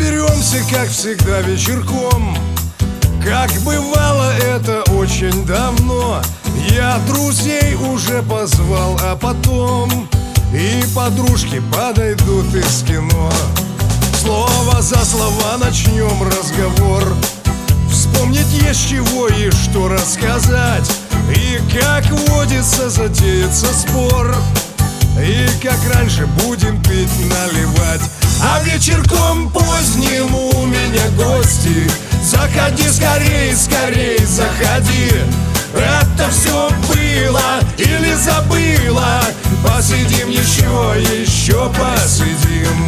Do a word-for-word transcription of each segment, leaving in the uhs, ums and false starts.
Соберемся, как всегда, вечерком, как бывало это очень давно. Я друзей уже позвал, а потом и подружки подойдут из кино. Слово за слова начнем разговор. Вспомнить есть чего и что рассказать. И как водится, затеется спор. И как раньше будем пить, наливать. А вечерком поздним у меня гости. Заходи скорей, скорей, заходи. Это все было или забыла? Посидим еще, еще посидим.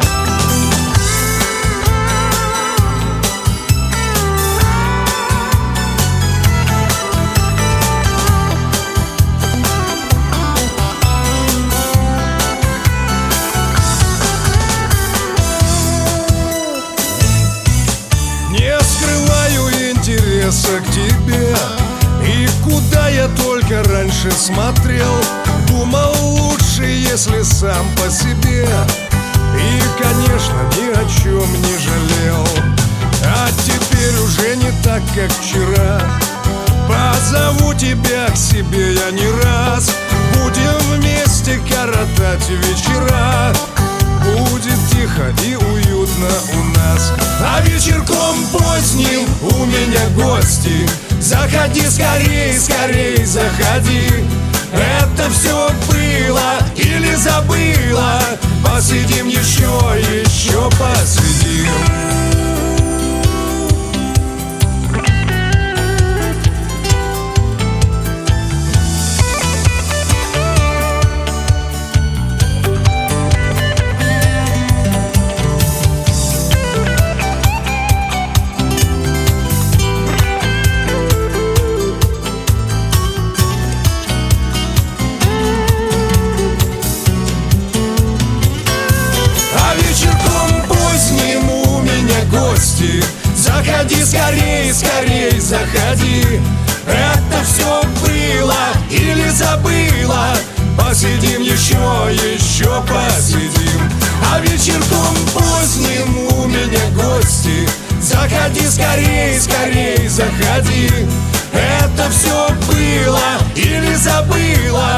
К тебе. И куда я только раньше смотрел, думал лучше, если сам по себе. И, конечно, ни о чем не жалел. А теперь уже не так, как вчера. Позову тебя к себе я не раз. Будем вместе коротать вечера. Будет тихо и уютно у нас. А вечерком поздним у меня гости. Заходи скорей, скорей, заходи. Это все было или забыла? Посидим еще, еще посидим. Заходи скорей, скорей, заходи. Это все было или забыла? Посидим еще, еще посидим. А вечерком поздним у меня гости. Заходи скорей, скорей, заходи. Это все было или забыла?